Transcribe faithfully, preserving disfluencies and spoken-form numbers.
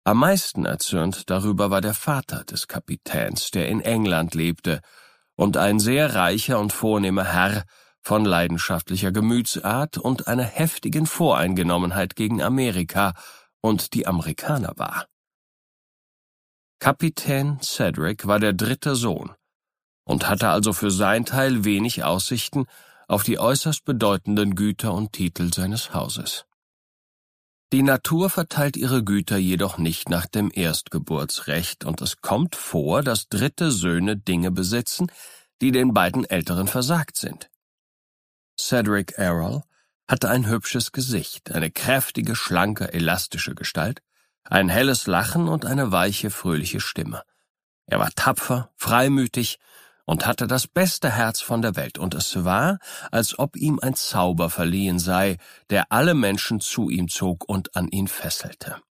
Am meisten erzürnt darüber war der Vater des Kapitäns, der in England lebte und ein sehr reicher und vornehmer Herr von leidenschaftlicher Gemütsart und einer heftigen Voreingenommenheit gegen Amerika und die Amerikaner war. Kapitän Cedric war der dritte Sohn und hatte also für sein Teil wenig Aussichten auf die äußerst bedeutenden Güter und Titel seines Hauses. Die Natur verteilt ihre Güter jedoch nicht nach dem Erstgeburtsrecht, und es kommt vor, dass dritte Söhne Dinge besitzen, die den beiden Älteren versagt sind. Cedric Errol hatte ein hübsches Gesicht, eine kräftige, schlanke, elastische Gestalt, ein helles Lachen und eine weiche, fröhliche Stimme. Er war tapfer, freimütig und hatte das beste Herz von der Welt, und es war, als ob ihm ein Zauber verliehen sei, der alle Menschen zu ihm zog und an ihn fesselte.